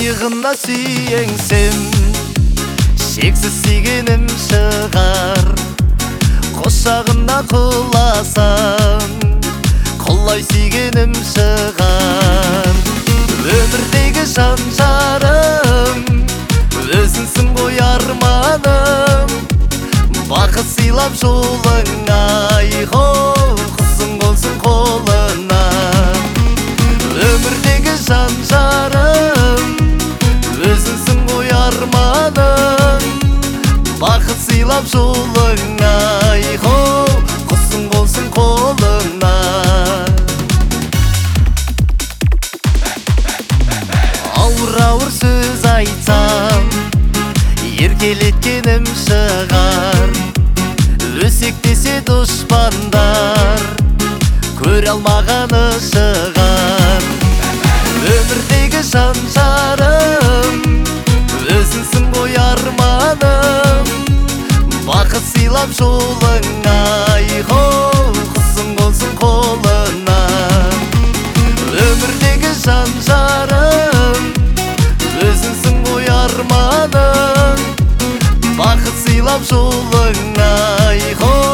қайығына сүйеңсем, шексіз сүйгенім шығар. Қошағына құласам, құлай сүйгенім шығар. Өмірдегі жан жарым, өзіңсің ғой арманым. Бақыт сыйлап жолыңа, қызың болсын қолына. Өмірдегі жан жарым, өзіңсің ғой арманым. Бақыт сыйлап жолыңа, қызың болсын қолына. Ауыр-ауыр сөз айтсам, еркелеткенім шығар. Өсектесе дұшпандар, көре алмағаны шығар. Өмірдегі жан жарым, өзіңсің ғой арманым. Бақыт сыйлап жолыңа, қызың болсын қолына. Өмірдегі жан жарым, өзіңсің ғой арманым. Бақыт сыйлап жолыңа,